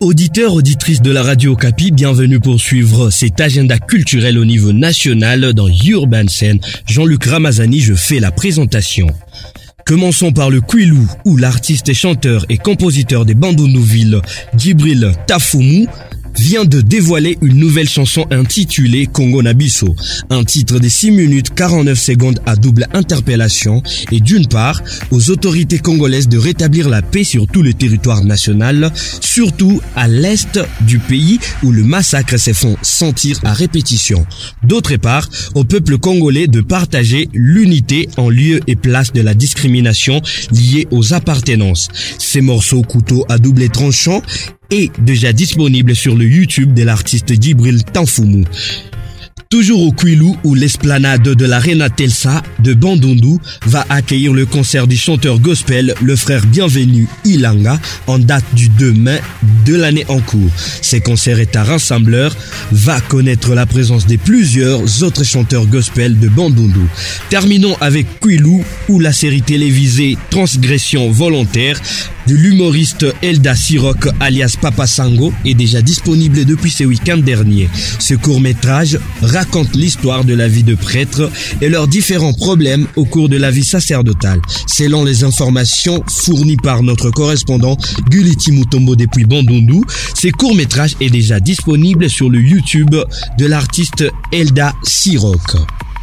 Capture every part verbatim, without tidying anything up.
Auditeurs, auditrices de la Radio Okapi, bienvenue pour suivre cet agenda culturel au niveau national dans Urban Scene. Jean-Luc Ramazani, je fais la présentation. Commençons par le Kouilou, où l'artiste et chanteur et compositeur des Bandundu-Ville, Djibril Tafoumou, vient de dévoiler une nouvelle chanson intitulée Congo Nabiso, un titre de six minutes quarante-neuf secondes à double interpellation et d'une part aux autorités congolaises de rétablir la paix sur tout le territoire national, surtout à l'est du pays où le massacre se font sentir à répétition. D'autre part, au peuple congolais de partager l'unité en lieu et place de la discrimination liée aux appartenances. Ces morceaux couteau à double tranchant est déjà disponible sur le YouTube de l'artiste Djibril Tafoumou. Toujours au Kouilou, où l'esplanade de l'Arena Telsa de Bandundu va accueillir le concert du chanteur gospel, le frère Bienvenu Ilanga, en date du deux mai de l'année en cours. Ce concert est un rassembleur, va connaître la présence de plusieurs autres chanteurs gospel de Bandundu. Terminons avec Kouilou, où la série télévisée Transgression volontaire de l'humoriste Elda Sirok alias Papa Sango est déjà disponible depuis ce week-end dernier. Ce court-métrage raconte l'histoire de la vie de prêtres et leurs différents problèmes au cours de la vie sacerdotale. Selon les informations fournies par notre correspondant Guliti Mutombo depuis Bandundu, ce court-métrage est déjà disponible sur le YouTube de l'artiste Elda Sirok.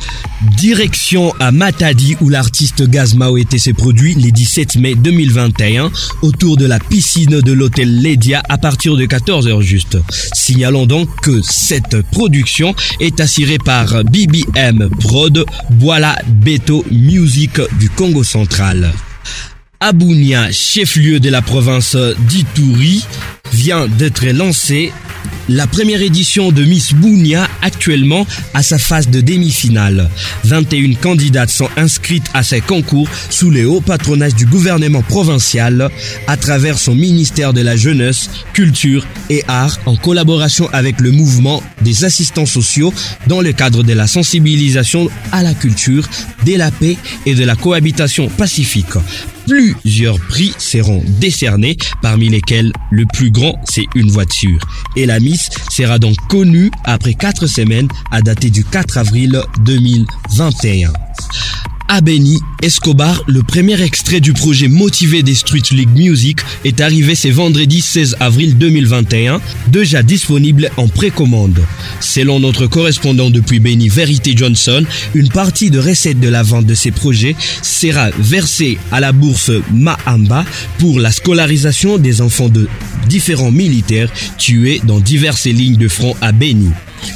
Direction à Matadi où l'artiste Gaz Maouete s'est produit le dix-sept mai deux mille vingt et un autour de la piscine de l'hôtel Ledia à partir de quatorze heures juste. Signalons donc que cette production est assurée par B B M Prod, Boala Beto Music du Congo central. À Bunia, chef-lieu de la province d'Ituri, vient d'être lancée la première édition de Miss Bunia, actuellement à sa phase de demi-finale. vingt et une candidates sont inscrites à ces concours sous le haut patronage du gouvernement provincial à travers son ministère de la Jeunesse, Culture et Arts en collaboration avec le mouvement des assistants sociaux dans le cadre de la sensibilisation à la culture, de la paix et de la cohabitation pacifique. Plusieurs prix seront décernés, parmi lesquels le plus grand, c'est une voiture. Et la Miss sera donc connue après quatre semaines à dater du quatre avril deux mille vingt et un. À Beni, Escobar, le premier extrait du projet motivé des Street League Music est arrivé ce vendredi seize avril deux mille vingt et un, déjà disponible en précommande. Selon notre correspondant depuis Beni, Verité Johnson, une partie de recettes de la vente de ces projets sera versée à la bourse Mahamba pour la scolarisation des enfants de différents militaires tués dans diverses lignes de front à Beni.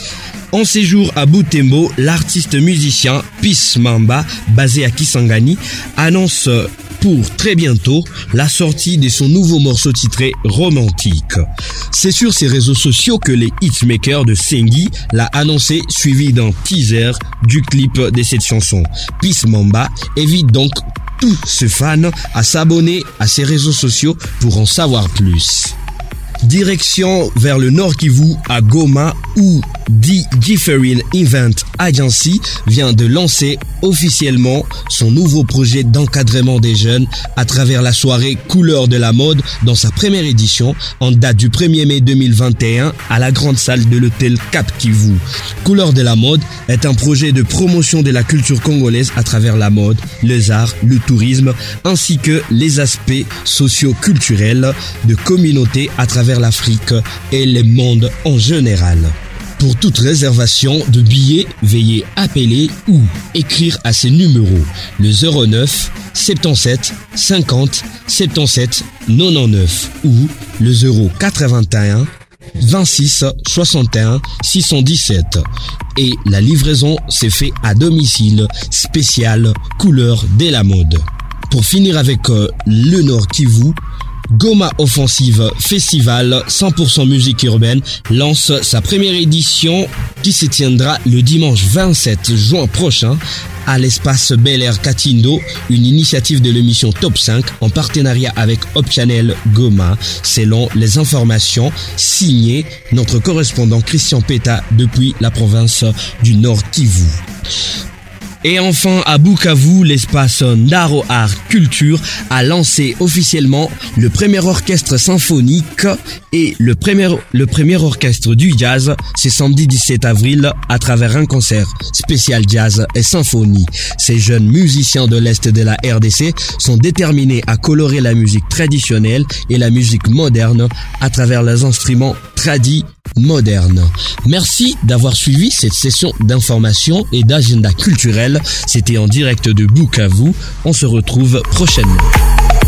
En séjour à Butembo, l'artiste musicien Peace Mamba, basé à Kisangani, annonce pour très bientôt la sortie de son nouveau morceau titré Romantique. C'est sur ses réseaux sociaux que les hitmakers de Sengi l'a annoncé, suivi d'un teaser du clip de cette chanson. Peace Mamba invite donc tous ses fans à s'abonner à ses réseaux sociaux pour en savoir plus. Direction vers le Nord Kivu à Goma où The Different Event Agency vient de lancer officiellement son nouveau projet d'encadrement des jeunes à travers la soirée Couleur de la mode dans sa première édition en date du premier mai deux mille vingt et un à la grande salle de l'hôtel Cap Kivu. Couleur de la mode est un projet de promotion de la culture congolaise à travers la mode, les arts, le tourisme ainsi que les aspects socio-culturels de communautés à travers l'Afrique et le monde en général. Pour toute réservation de billets, veuillez appeler ou écrire à ces numéros le zéro neuf soixante-dix-sept cinquante soixante-dix-sept quatre-vingt-dix-neuf ou le zéro quatre-vingt-un vingt-six soixante et un six cent dix-sept. Et la livraison s'est faite à domicile spécial Couleur de la mode. Pour finir avec euh, le Nord Kivu, Goma Offensive Festival cent pour cent musique urbaine lance sa première édition qui se tiendra le dimanche vingt-sept juin prochain à l'espace Bel Air Katindo, une initiative de l'émission Top cinq en partenariat avec Hop Channel Goma, selon les informations signées notre correspondant Christian Peta depuis la province du Nord Kivu. Et enfin, à Bukavu, l'espace Ndaro Art Culture a lancé officiellement le premier orchestre symphonique et le premier, le premier orchestre du jazz. C'est samedi dix-sept avril à travers un concert spécial jazz et symphonie. Ces jeunes musiciens de l'Est de la R D C sont déterminés à colorer la musique traditionnelle et la musique moderne à travers les instruments tradis moderne. Merci d'avoir suivi cette session d'information et d'agenda culturel. C'était en direct de Bukavu. On se retrouve prochainement.